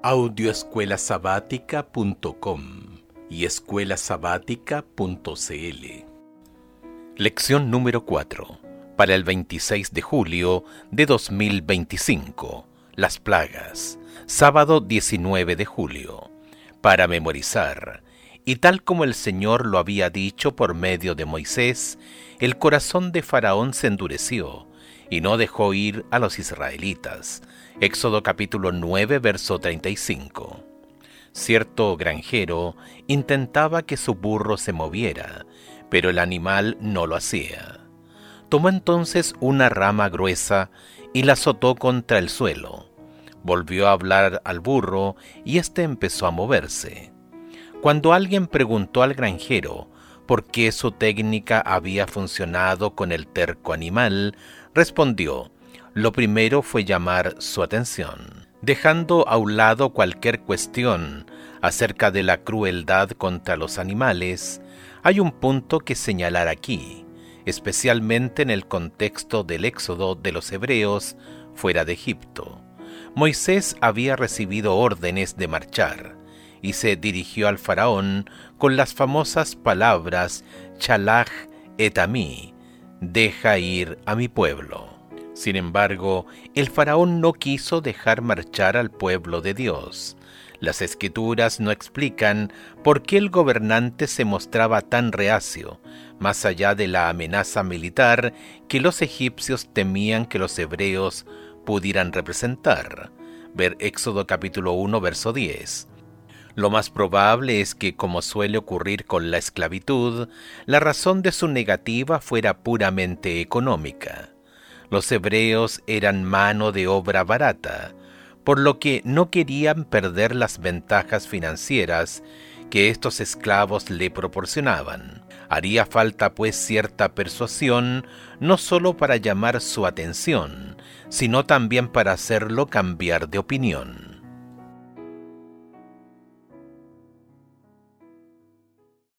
Audioescuelasabática.com y escuelasabática.cl. Lección número 4, para el 26 de julio de 2025, Las plagas, sábado 19 de julio, para memorizar. Y tal como el Señor lo había dicho por medio de Moisés, el corazón de Faraón se endureció y no dejó ir a los israelitas. Éxodo capítulo 9, verso 35. Cierto granjero intentaba que su burro se moviera, pero el animal no lo hacía. Tomó entonces una rama gruesa y la azotó contra el suelo. Volvió a hablar al burro y éste empezó a moverse. Cuando alguien preguntó al granjero por qué su técnica había funcionado con el terco animal, respondió: lo primero fue llamar su atención. Dejando a un lado cualquier cuestión acerca de la crueldad contra los animales, hay un punto que señalar aquí, especialmente en el contexto del éxodo de los hebreos fuera de Egipto. Moisés había recibido órdenes de marchar y se dirigió al faraón con las famosas palabras Shalach et ami, deja ir a mi pueblo. Sin embargo, el faraón no quiso dejar marchar al pueblo de Dios. Las Escrituras no explican por qué el gobernante se mostraba tan reacio, más allá de la amenaza militar que los egipcios temían que los hebreos pudieran representar. Ver Éxodo capítulo 1, verso 10. Lo más probable es que, como suele ocurrir con la esclavitud, la razón de su negativa fuera puramente económica. Los hebreos eran mano de obra barata, por lo que no querían perder las ventajas financieras que estos esclavos le proporcionaban. Haría falta pues cierta persuasión, no solo para llamar su atención, sino también para hacerlo cambiar de opinión.